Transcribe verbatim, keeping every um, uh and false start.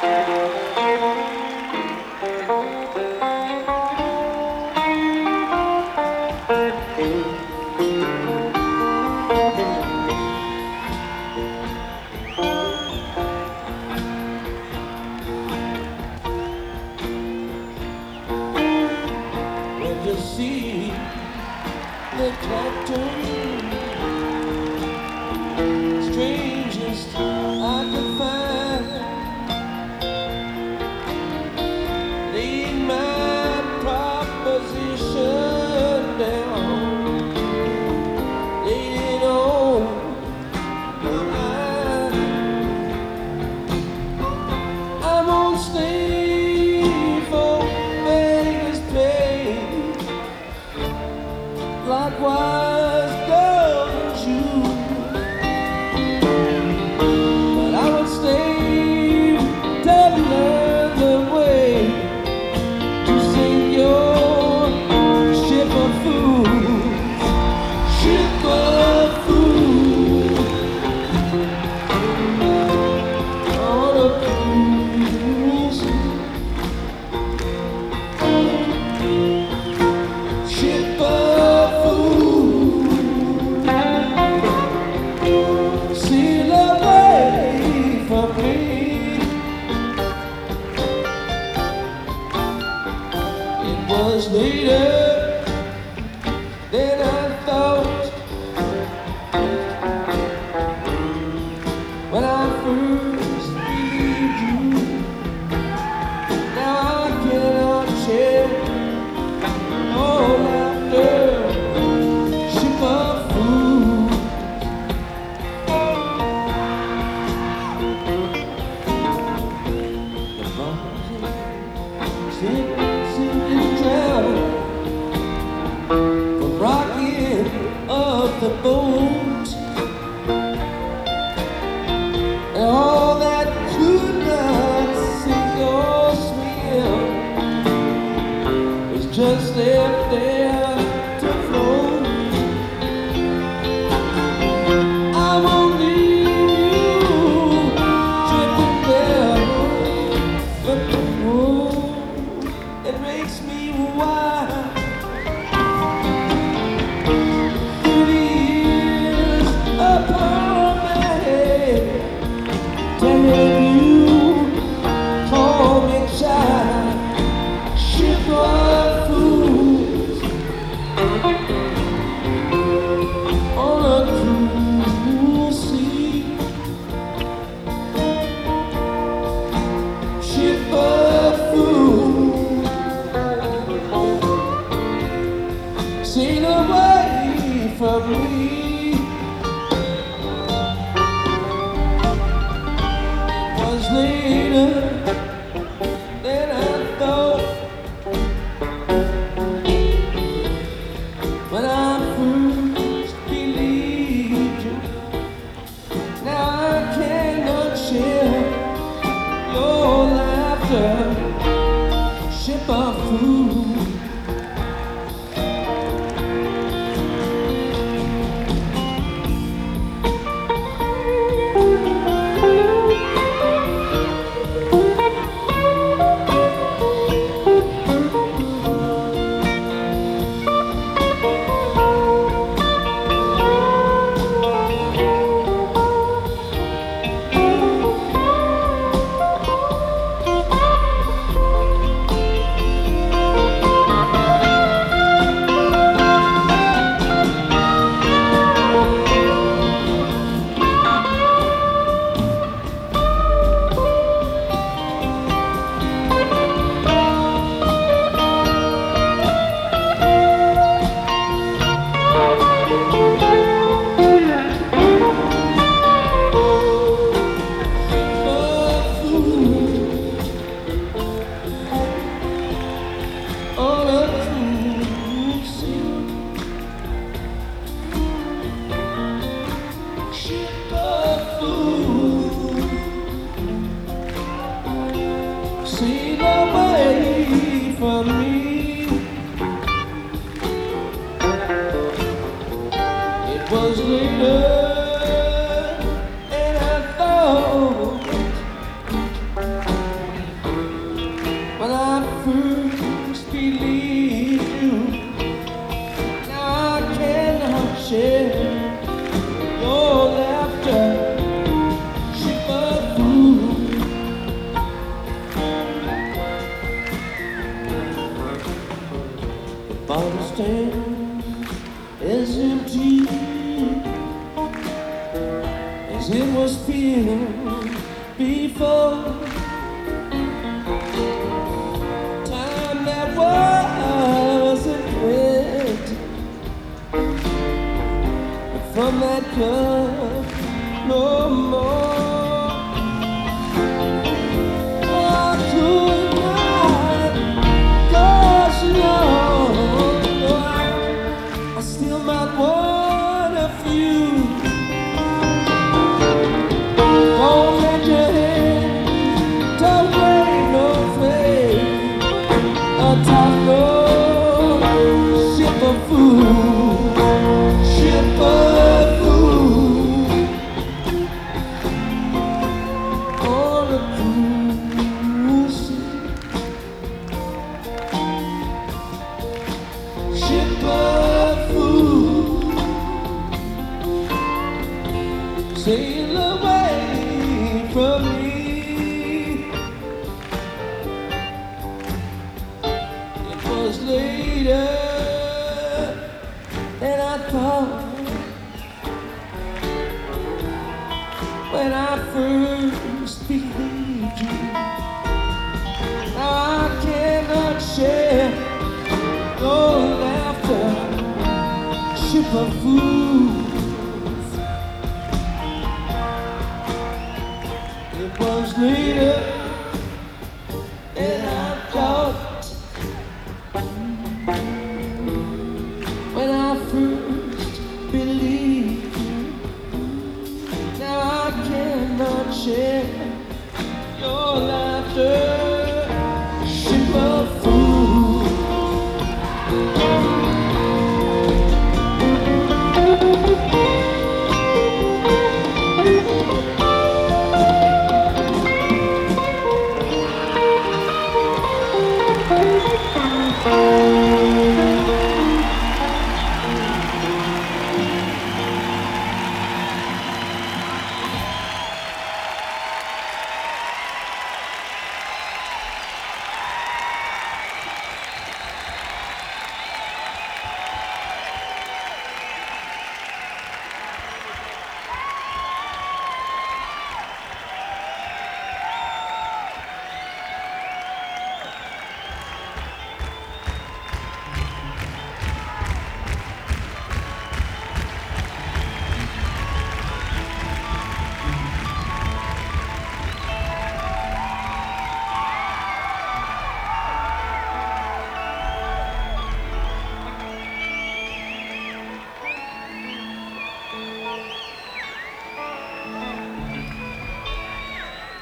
You see the captain, strangest I could find, laid my proposition down, laid it on the line. I'm on stage for Vegas pay. Likewise goes you, but I would stay to learn the way to sink your ship of fools, ship of fools on a cruise, ship of was later than I thought when I first believed you. Now I cannot share all laughter, ship of fools. The bombs sink, sink and drown, the rocking of the boat, and all that could not sink or swim was just left there to float. I won't leave you drifting there, but the moon, it makes me wild. It is upon my head, telling you, call me child, ship of fools on a cruel sea, ship of fools, sail away from me. It was later than I thought when I first believed you. Now I cannot share your laughter, ship of fools. On a cruise ship of fools, sail away from me. It was later than I thought first believed you, now I cannot share your laughter. Ship of food. The bottle stand is empty as it was filled before. Time that wasn't wet from that cup no more. I could not, 'cause you know I, I still might want a few. Don't let your head, don't wave no flame atop no ship of food, ship of food, on a cruise ship, ship of food, sail away from me. It was later than I thought when I first believed you. Now I cannot share your laughter, ship of food. It was later than I thought when I first believed you. Now I cannot share your